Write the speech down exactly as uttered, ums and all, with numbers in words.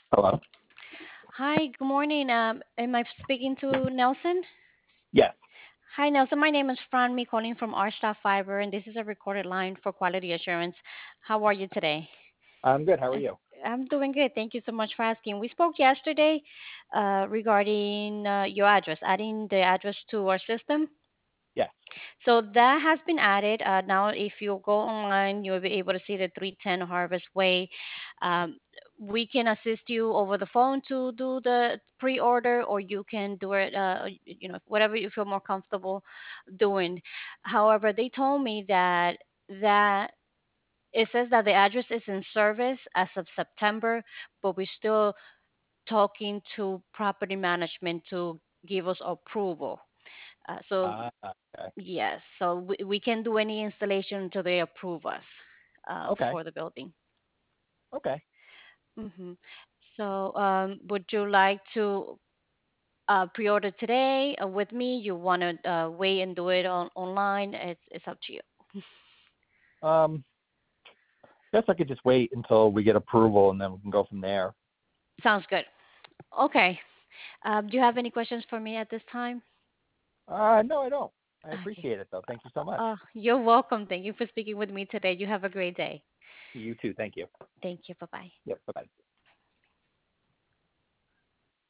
Hello? Hi, good morning. Um, am I speaking to Nelson? Yes. Hi, Nelson. My name is Fran, me calling from R Star Fiber, and this is a recorded line for quality assurance. How are you today? I'm good. How are Uh, you? I'm doing good. Thank you so much for asking. We spoke yesterday uh, regarding uh, your address, adding the address to our system. Yes. So that has been added. Uh, now, if you go online, you'll be able to see the three ten Harvest Way. Um, we can assist you over the phone to do the pre-order, or you can do it, uh, you know, whatever you feel more comfortable doing. However, they told me that that it says that the address is in service as of September, but we're still talking to property management to give us approval. Uh, so Uh, okay. Yes, so we, we can do any installation until they approve us uh, Okay. for the building. Okay. hmm So, um, would you like to uh, pre-order today uh, with me? You want to uh, wait and do it on online? It's it's up to you. Um, guess I could just wait until we get approval and then we can go from there. Sounds good. Okay. Um, do you have any questions for me at this time? Uh, no, I don't. I Okay. appreciate it though. Thank you so much. Uh, you're welcome. Thank you for speaking with me today. You have a great day. You too. Thank you. Thank you. Bye bye. Yep. Bye bye.